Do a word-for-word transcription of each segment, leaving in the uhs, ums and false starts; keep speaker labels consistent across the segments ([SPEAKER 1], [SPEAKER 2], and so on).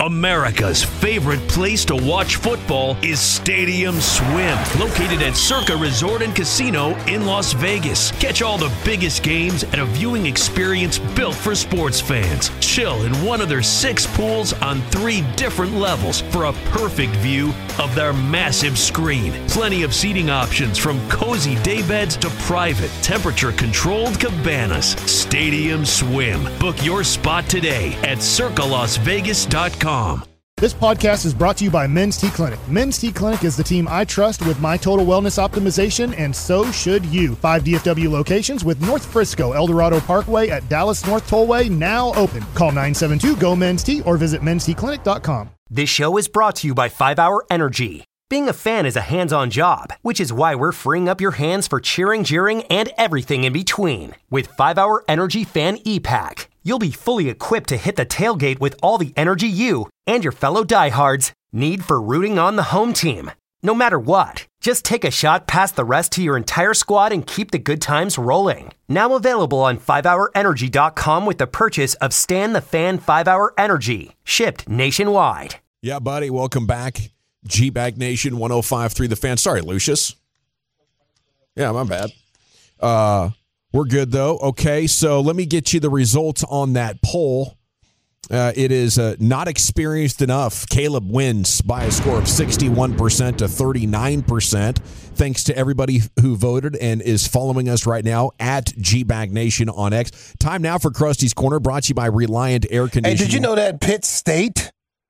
[SPEAKER 1] America's favorite place to watch football is Stadium Swim, located at Circa Resort and Casino in Las Vegas. Catch all the biggest games at a viewing experience built for sports fans. Chill in one of their six pools on three different levels for a perfect view of their massive screen. Plenty of seating options from cozy daybeds to private, temperature-controlled cabanas. Stadium Swim. Book your spot today at circa las vegas dot com.
[SPEAKER 2] This podcast is brought to you by Men's T Clinic. Men's T Clinic is the team I trust with my total wellness optimization, and so should you. Five D F W locations with North Frisco, El Dorado Parkway at Dallas North Tollway now open. Call nine seven two, G O, men's T or visit men's t clinic dot com.
[SPEAKER 3] This show is brought to you by five hour Energy. Being a fan is a hands-on job, which is why we're freeing up your hands for cheering, jeering, and everything in between. With five hour Energy Fan E-Pack, you'll be fully equipped to hit the tailgate with all the energy you and your fellow diehards need for rooting on the home team. No matter what, just take a shot past the rest to your entire squad and keep the good times rolling. Now available on five hour energy dot com with the purchase of Stan the Fan five hour Energy, shipped nationwide.
[SPEAKER 4] Yeah, buddy, welcome back. G-Bag Nation, one oh five point three The Fan. Sorry, Lucius. Yeah, my bad. Uh, we're good, though. Okay, so let me get you the results on that poll. Uh, it is uh, not experienced enough. Caleb wins by a score of sixty-one percent to thirty-nine percent. Thanks to everybody who voted and is following us right now at G-Bag Nation on X. Time now for Krusty's Corner, brought to you by Reliant Air Conditioning.
[SPEAKER 5] Hey, did you know that Pitt State?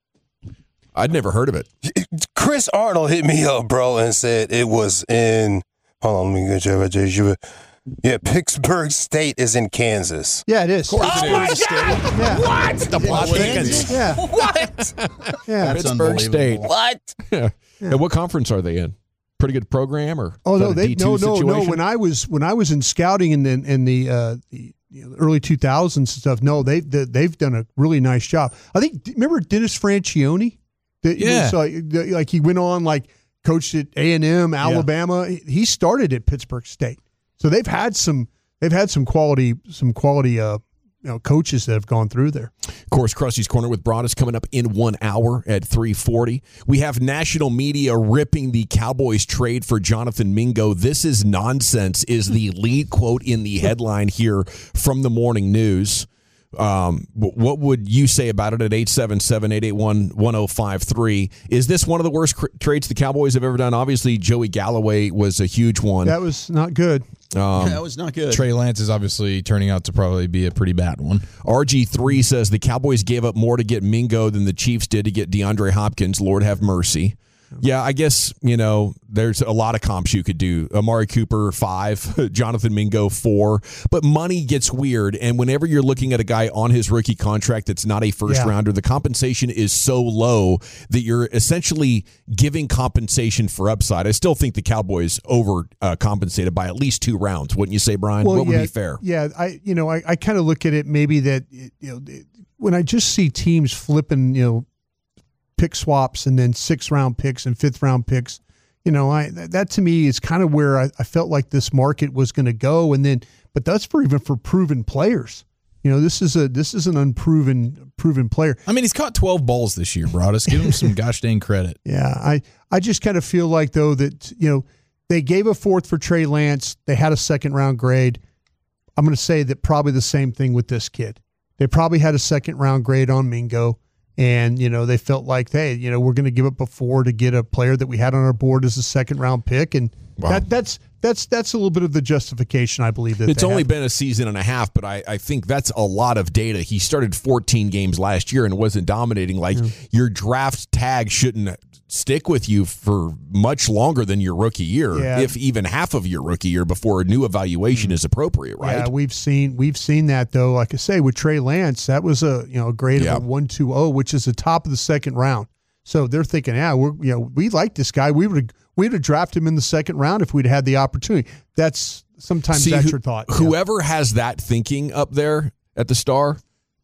[SPEAKER 4] I'd never heard of it.
[SPEAKER 5] Chris Arnold hit me up, bro, and said it was in, hold on, let me get you. Yeah, Pittsburgh State is in Kansas.
[SPEAKER 2] Yeah, it is.
[SPEAKER 5] Oh, my God!
[SPEAKER 2] Yeah.
[SPEAKER 5] What?
[SPEAKER 4] The plot thickens.
[SPEAKER 2] Yeah.
[SPEAKER 5] What?
[SPEAKER 2] Yeah.
[SPEAKER 4] Pittsburgh State.
[SPEAKER 5] What?
[SPEAKER 4] Yeah. Yeah. And what conference are they in? Pretty good program, or
[SPEAKER 2] Oh
[SPEAKER 4] is
[SPEAKER 2] no,
[SPEAKER 4] that a
[SPEAKER 2] they
[SPEAKER 4] D two
[SPEAKER 2] no no
[SPEAKER 4] situation?
[SPEAKER 2] no. When I was when I was in scouting in the in the, uh, the you know, early two thousands and stuff, no, they, they they've done a really nice job. I think remember Dennis Franchione? That
[SPEAKER 6] Yeah.
[SPEAKER 2] was, uh, like he went on, like coached at A and M, Alabama. Yeah. He started at Pittsburgh State, so they've had some they've had some quality some quality uh you know coaches that have gone through there.
[SPEAKER 4] Of course, Krusty's Corner with Broadus coming up in one hour at three forty. We have national media ripping the Cowboys trade for Jonathan Mingo. This is nonsense is the lead quote in the headline here from the morning news. Um, what would you say about it at eight seven seven, eight eight one, one oh five three? Is this one of the worst cr- trades the Cowboys have ever done? Obviously, Joey Galloway was a huge one.
[SPEAKER 2] That was not good.
[SPEAKER 4] Um,
[SPEAKER 6] that was not good. Trey Lance is obviously turning out to probably be a pretty bad one.
[SPEAKER 4] R G three says the Cowboys gave up more to get Mingo than the Chiefs did to get DeAndre Hopkins. Lord have mercy. Yeah, I guess, you know, there's a lot of comps you could do. Amari Cooper, five. Jonathan Mingo, four. But money gets weird, and whenever you're looking at a guy on his rookie contract that's not a first-rounder, yeah. the compensation is so low that you're essentially giving compensation for upside. I still think the Cowboys over-compensated uh, by at least two rounds. Wouldn't you say, Brian?
[SPEAKER 2] Well,
[SPEAKER 4] what would
[SPEAKER 2] yeah,
[SPEAKER 4] be fair?
[SPEAKER 2] Yeah, I you know, I, I kind of look at it maybe that, you know, when I just see teams flipping, you know, pick swaps and then six round picks and fifth round picks, you know, I that, that to me is kind of where I, I felt like this market was going to go. And then, but that's for even for proven players. You know, this is a this is an unproven proven player.
[SPEAKER 6] I mean, he's caught twelve balls this year, Broadus. Give him some gosh dang credit.
[SPEAKER 2] Yeah, I I just kind of feel like though that, you know, they gave a fourth for Trey Lance. They had a second round grade. I'm going to say that probably the same thing with this kid. They probably had a second round grade on Mingo. And, you know, they felt like, hey, you know, we're going to give up a four to get a player that we had on our board as a second round pick. And wow. that, that's that's that's a little bit of the justification, I believe. That
[SPEAKER 4] It's only
[SPEAKER 2] have.
[SPEAKER 4] been a season and a half, but I, I think that's a lot of data. He started fourteen games last year and wasn't dominating. Like, yeah. your draft tag shouldn't stick with you for much longer than your rookie year,
[SPEAKER 2] yeah.
[SPEAKER 4] if even half of your rookie year before a new evaluation is appropriate, right?
[SPEAKER 2] Yeah, we've seen we've seen that though. Like I say, with Trey Lance, that was a you know a grade
[SPEAKER 4] yeah.
[SPEAKER 2] of a one two oh, which is the top of the second round. So they're thinking, yeah, we're you know we like this guy. We would we'd have drafted him in the second round if we'd had the opportunity. That's sometimes
[SPEAKER 4] See,
[SPEAKER 2] that's
[SPEAKER 4] who,
[SPEAKER 2] your thought.
[SPEAKER 4] Whoever yeah. has that thinking up there at the Star,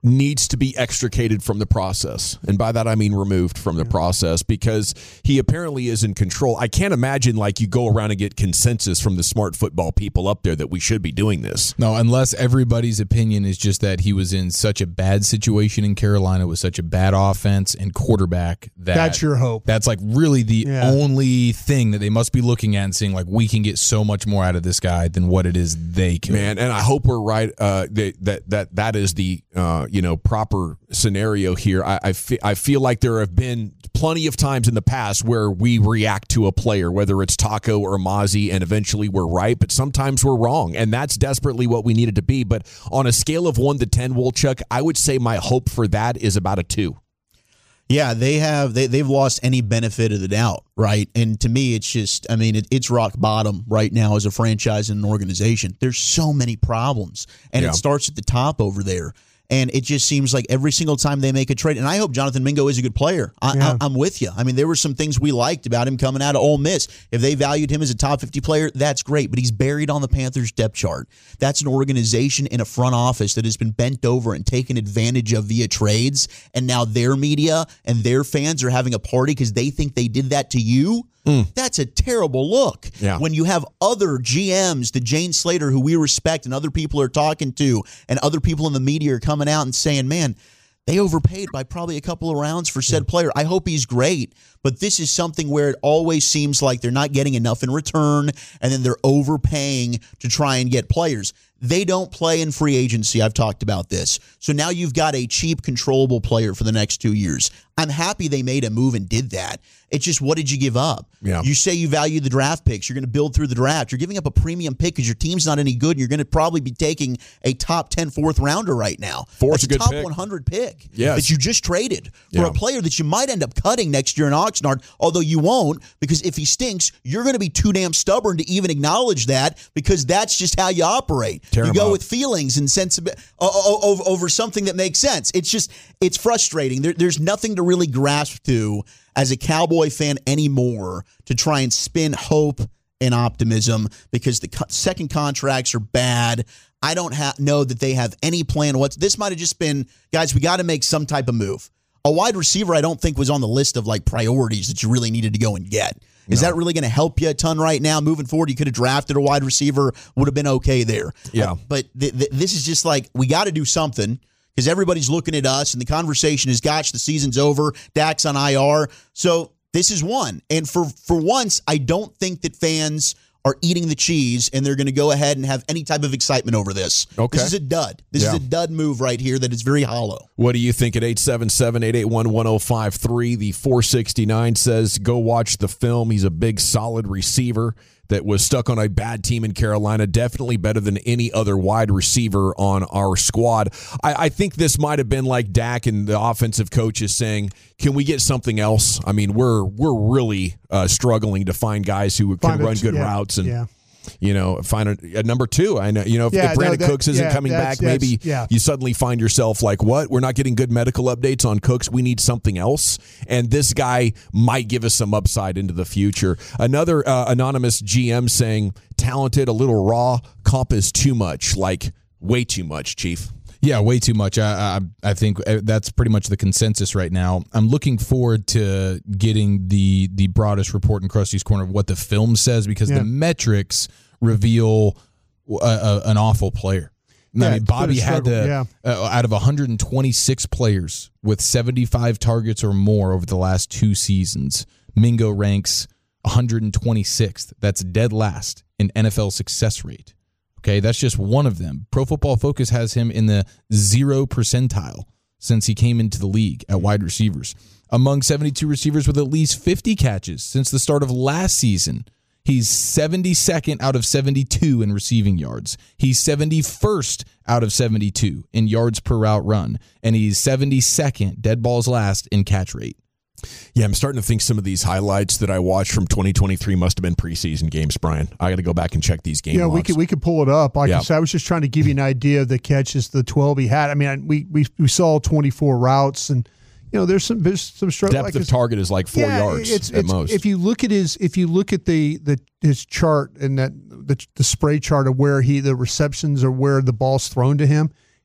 [SPEAKER 4] needs to be extricated from the process. And by that, I mean removed from the process, because he apparently is in control. I can't imagine like you go around and get consensus from the smart football people up there that we should be doing this.
[SPEAKER 6] No, unless everybody's opinion is just that he was in such a bad situation in Carolina with such a bad offense and quarterback. That
[SPEAKER 2] That's your hope.
[SPEAKER 6] That's like really the
[SPEAKER 2] Yeah.
[SPEAKER 6] only thing that they must be looking at and seeing like we can get so much more out of this guy than what it is they can.
[SPEAKER 4] Man, and I hope we're right. Uh, that that that that is the uh, you know proper scenario here. I I, fe- I feel like there have been plenty of times in the past where we react to a player, whether it's Taco or Mozzie, and eventually we're right, but sometimes we're wrong, and that's desperately what we needed to be. But on a scale of one to ten, Wolchuk, I would say my hope for that is about a two.
[SPEAKER 7] Yeah, they have they they've lost any benefit of the doubt, right? And to me, it's just, I mean, it, it's rock bottom right now as a franchise and an organization. There's so many problems, and
[SPEAKER 4] Yeah.
[SPEAKER 7] it starts at the top over there. And it just seems like every single time they make a trade, and I hope Jonathan Mingo is a good player. I,
[SPEAKER 2] Yeah.
[SPEAKER 7] I, I'm with you. I mean, there were some things we liked about him coming out of Ole Miss. If they valued him as a top fifty player, that's great. But he's buried on the Panthers depth chart. That's an organization in a front office that has been bent over and taken advantage of via trades. And now their media and their fans are having a party because they think they did that to you. Mm. That's a terrible look.
[SPEAKER 4] Yeah.
[SPEAKER 7] When you have other G Ms, the Jane Slater, who we respect and other people are talking to, and other people in the media are coming out and saying, man, they overpaid by probably a couple of rounds for said player. I hope he's great, but this is something where it always seems like they're not getting enough in return, and then they're overpaying to try and get players. They don't play in free agency. I've talked about this. So now you've got a cheap, controllable player for the next two years. I'm happy they made a move and did that. It's just, what did you give up?
[SPEAKER 4] Yeah.
[SPEAKER 7] You say you value the draft picks. You're going to build through the draft. You're giving up a premium pick because your team's not any good. And you're going to probably be taking a top ten fourth rounder right now.
[SPEAKER 4] Four's
[SPEAKER 7] That's
[SPEAKER 4] a good
[SPEAKER 7] top
[SPEAKER 4] pick.
[SPEAKER 7] one hundred pick
[SPEAKER 4] Yes.
[SPEAKER 7] that you just traded for
[SPEAKER 4] Yeah.
[SPEAKER 7] a player that you might end up cutting next year in Oxnard, although you won't, because if he stinks, you're going to be too damn stubborn to even acknowledge that, because that's just how you operate.
[SPEAKER 4] Tear
[SPEAKER 7] you
[SPEAKER 4] him
[SPEAKER 7] go
[SPEAKER 4] up.
[SPEAKER 7] with feelings and sensibility over, over something that makes sense. It's just, it's frustrating. There, there's nothing to really grasp to as a Cowboy fan anymore to try and spin hope and optimism, because the co- second contracts are bad. I don't ha- know that they have any plan. What's this might have just been, guys, we got to make some type of move. A wide receiver, I don't think was on the list of like priorities that you really needed to go and get. Is
[SPEAKER 4] No.
[SPEAKER 7] that really going to help you a ton right now? Moving forward, you could have drafted a wide receiver, would have been okay there.
[SPEAKER 4] Yeah.
[SPEAKER 7] Uh, but th- th- this is just like, we got to do something, because everybody's looking at us, and the conversation is, gosh, the season's over, Dak's on I R. So this is one. And for, for once, I don't think that fans are eating the cheese and they're going to go ahead and have any type of excitement over this.
[SPEAKER 4] Okay.
[SPEAKER 7] This is a dud. This
[SPEAKER 4] Yeah.
[SPEAKER 7] is a dud move right here that is very hollow.
[SPEAKER 4] What do you think at eight seven seven, eight eight one, one oh five three? The four sixty-nine says, go watch the film. He's a big, solid receiver that was stuck on a bad team in Carolina. Definitely better than any other wide receiver on our squad. I, I think this might have been like Dak and the offensive coaches saying, can we get something else? I mean, we're we're really uh, struggling to find guys who can
[SPEAKER 2] Find a
[SPEAKER 4] run
[SPEAKER 2] t-
[SPEAKER 4] good
[SPEAKER 2] yeah,
[SPEAKER 4] routes and
[SPEAKER 2] yeah.
[SPEAKER 4] you know, find a, a number two. I know, you know, if,
[SPEAKER 2] Yeah,
[SPEAKER 4] if Brandon
[SPEAKER 2] no, that-
[SPEAKER 4] Cooks isn't
[SPEAKER 2] yeah,
[SPEAKER 4] coming
[SPEAKER 2] that's-
[SPEAKER 4] back, maybe
[SPEAKER 2] that's- yeah.
[SPEAKER 4] you suddenly find yourself like, what? We're not getting good medical updates on Cooks. We need something else. And this guy might give us some upside into the future. Another uh, anonymous G M saying, talented, a little raw, comp is too much, like way too much, Chief.
[SPEAKER 6] Yeah, way too much. I, I I think that's pretty much the consensus right now. I'm looking forward to getting the the broadest report in Krusty's Corner of what the film says, because
[SPEAKER 2] Yeah.
[SPEAKER 6] the metrics reveal a, a, an awful player.
[SPEAKER 2] Yeah,
[SPEAKER 6] I mean,
[SPEAKER 2] it's been a
[SPEAKER 6] Bobby had
[SPEAKER 2] struggle,
[SPEAKER 6] to,
[SPEAKER 2] yeah.
[SPEAKER 6] uh, out of one hundred twenty-six players with seventy-five targets or more over the last two seasons, Mingo ranks one hundred twenty-sixth. That's dead last in N F L success rate. Okay, that's just one of them. Pro Football Focus has him in the zero percentile since he came into the league at wide receivers. Among seventy-two receivers with at least fifty catches since the start of last season, he's seventy-second out of seventy-two in receiving yards. He's seventy-first out of seventy-two in yards per route run. And he's seventy-second, dead balls last, in catch rate.
[SPEAKER 4] Yeah, I'm starting to think some of these highlights that I watched from twenty twenty-three must have been preseason games, Brian. I got to go back and check these game
[SPEAKER 2] Yeah, we
[SPEAKER 4] logs.
[SPEAKER 2] could we could pull it up. Like
[SPEAKER 4] Yeah.
[SPEAKER 2] I said, I was just trying to give you an idea of the catches, the twelve he had. I mean, we we, we saw twenty-four routes, and you know, there's some there's some struggle.
[SPEAKER 4] Depth
[SPEAKER 2] like
[SPEAKER 4] of
[SPEAKER 2] it's-
[SPEAKER 4] target is like four
[SPEAKER 2] yeah,
[SPEAKER 4] yards
[SPEAKER 2] it's,
[SPEAKER 4] at
[SPEAKER 2] it's,
[SPEAKER 4] most.
[SPEAKER 2] If you look at his, if you look at the the his chart and that the, the spray chart of where he the receptions or where the ball's thrown to him,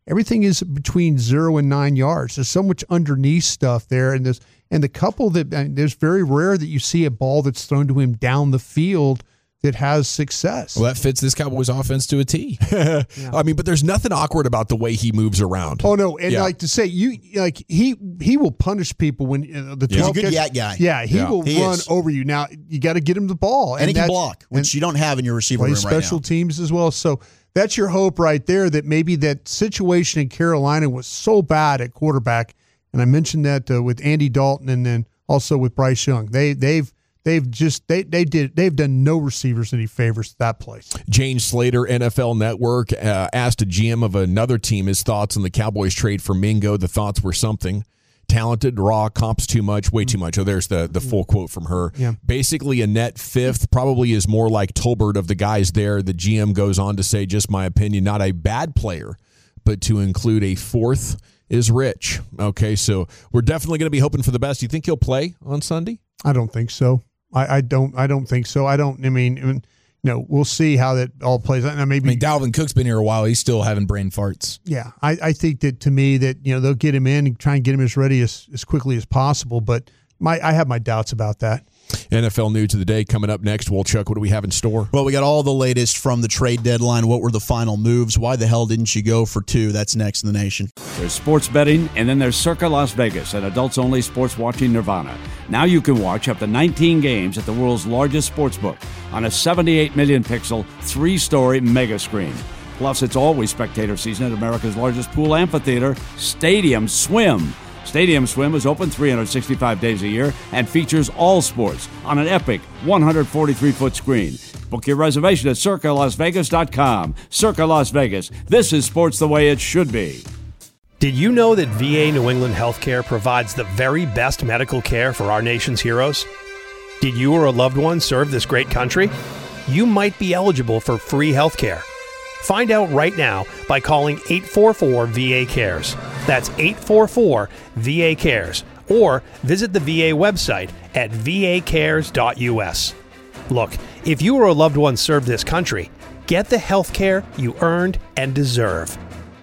[SPEAKER 2] everything is between zero and nine yards. There's so much underneath stuff there, and there's and the couple that and there's very rare that you see a ball that's thrown to him down the field that has success.
[SPEAKER 6] Well, that fits this Cowboys offense to a T.
[SPEAKER 4] yeah. I mean, but there's nothing awkward about the way he moves around.
[SPEAKER 2] Oh no, and
[SPEAKER 4] yeah.
[SPEAKER 2] like to say you like he he will punish people when uh, the
[SPEAKER 7] He's a
[SPEAKER 2] twelve
[SPEAKER 7] good
[SPEAKER 2] catch,
[SPEAKER 7] yak guy.
[SPEAKER 2] Yeah, he
[SPEAKER 7] Yeah.
[SPEAKER 2] will
[SPEAKER 7] He
[SPEAKER 2] run
[SPEAKER 7] is.
[SPEAKER 2] over you. Now you got to get him the ball,
[SPEAKER 7] And, he can
[SPEAKER 2] that's-
[SPEAKER 7] block, which
[SPEAKER 2] and
[SPEAKER 7] you don't have in your receiver
[SPEAKER 2] play
[SPEAKER 7] room right
[SPEAKER 2] special
[SPEAKER 7] now.
[SPEAKER 2] teams as well. So that's your hope right there. That maybe that situation in Carolina was so bad at quarterback, and I mentioned that uh, with Andy Dalton, and then also with Bryce Young. They they've They've just they they did they've done no receivers any favors to that place.
[SPEAKER 4] Jane Slater, N F L Network, uh, asked a G M of another team his thoughts on the Cowboys trade for Mingo. The thoughts were something: talented, raw, comps too much, way too much. Oh, there's the the full quote from her.
[SPEAKER 2] Yeah.
[SPEAKER 4] Basically, a net fifth probably is more like Tolbert of the guys there. The G M goes on to say, just my opinion, not a bad player, but to include a fourth is rich. Okay, so we're definitely going to be hoping for the best. Do you think he'll play on Sunday?
[SPEAKER 2] I don't think so. I, I don't. I don't think so. I don't. I mean, I mean, you know, we'll see how that all plays out. Now, maybe
[SPEAKER 6] I mean, Dalvin Cook's been here a while. He's still having brain farts.
[SPEAKER 2] Yeah, I, I think that to me that you know they'll get him in and try and get him as ready as, as quickly as possible. But my I have my doubts about that.
[SPEAKER 4] N F L news of the day coming up next. Wolchuk, what do we have in store?
[SPEAKER 7] Well, we got all the latest from the trade deadline. What were the final moves? Why the hell didn't you go for two? That's next in the nation.
[SPEAKER 8] There's sports betting, and then there's Circa Las Vegas, an adults-only sports watching nirvana. Now you can watch up to nineteen games at the world's largest sportsbook on a seventy-eight million pixel, three-story mega screen. Plus, it's always spectator season at America's largest pool amphitheater, Stadium Swim. Stadium Swim is open three hundred sixty-five days a year and features all sports on an epic one hundred forty-three foot screen. Book your reservation at circa las vegas dot com. Circa Las Vegas. This is sports the way it should be.
[SPEAKER 9] Did you know that V A New England Healthcare provides the very best medical care for our nation's heroes? Did you or a loved one serve this great country? You might be eligible for free healthcare. Find out right now by calling eight four four V A cares. That's eight four four V A cares. Or visit the V A website at v a cares dot u s. Look, if you or a loved one served this country, get the health care you earned and deserve.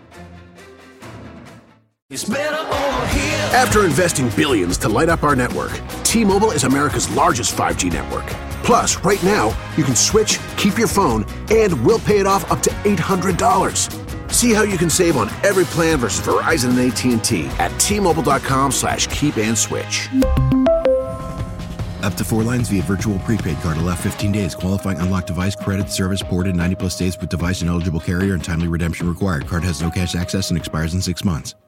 [SPEAKER 10] After investing billions to light up our network, T-Mobile is America's largest five G network. Plus, right now, you can switch, keep your phone, and we'll pay it off up to eight hundred dollars. See how you can save on every plan versus Verizon and A T and T at T-Mobile.com slash keep and switch.
[SPEAKER 11] Up to four lines via virtual prepaid card. Allow fifteen days. Qualifying unlocked device credit service ported ninety plus days with device and eligible carrier and timely redemption required. Card has no cash access and expires in six months.